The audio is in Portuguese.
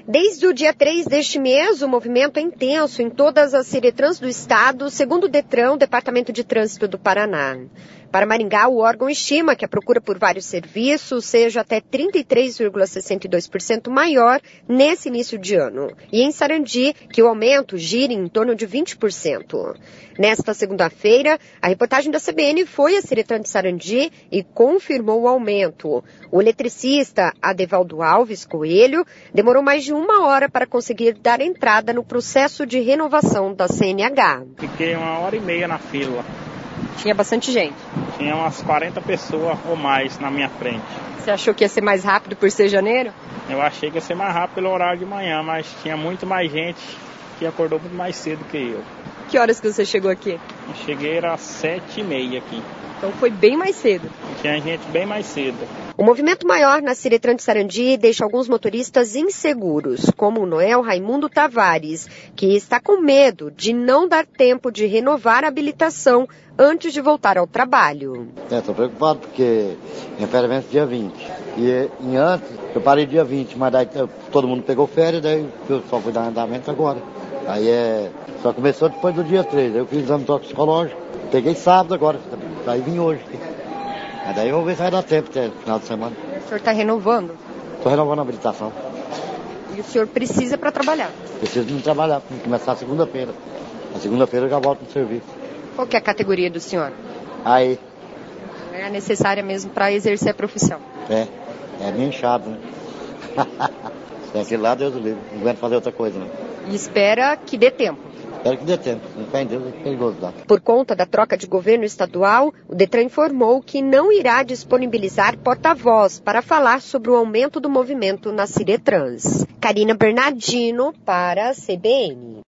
Desde o dia 3 deste mês, o movimento é intenso em todas as Ciretrans do estado, segundo o Detran, o Departamento de Trânsito do Paraná. Para Maringá, o órgão estima que a procura por vários serviços seja até 33,62% maior nesse início de ano. E em Sarandi, que o aumento gire em torno de 20%. Nesta segunda-feira, a reportagem da CBN foi a Ciretran de Sarandi e confirmou o aumento. O eletricista Adevaldo Alves Coelho demorou mais de 1 hora para conseguir dar entrada no processo de renovação da CNH. Fiquei 1h30 na fila. Tinha bastante gente. Tinha umas 40 pessoas ou mais na minha frente. Você achou que ia ser mais rápido por ser janeiro? Eu achei que ia ser mais rápido pelo horário de manhã, mas tinha muito mais gente que acordou muito mais cedo que eu. Que horas que você chegou aqui? Eu cheguei às 7h30 aqui. Então foi bem mais cedo. Tinha gente bem mais cedo. O movimento maior na Ciretran de Sarandi deixa alguns motoristas inseguros, como o Noel Raimundo Tavares, que está com medo de não dar tempo de renovar a habilitação antes de voltar ao trabalho. Estou preocupado porque minha férias vence dia 20. E antes, eu parei dia 20, mas daí todo mundo pegou férias, daí eu só fui dar andamento agora. Aí só começou depois do dia 3, aí eu fiz exame toxicológico. Peguei sábado agora, daí vim hoje. Aí daí eu vou ver se vai dar tempo até final de semana. O senhor está renovando? Estou renovando a habilitação. E o senhor precisa para trabalhar? Preciso de trabalhar, tem que começar segunda-feira. Na segunda-feira eu já volto no serviço. Qual que é a categoria do senhor? Aí. É necessária mesmo para exercer a profissão? É meio inchado, né? Tem aquele lá, Deus o livre, não aguento fazer outra coisa, né? E espera que dê tempo? Espero que dê tempo, não fé em Deus é perigoso lá. Por conta da troca de governo estadual, o Detran informou que não irá disponibilizar porta-voz para falar sobre o aumento do movimento nas Ciretrans. Karina Bernardino para a CBN.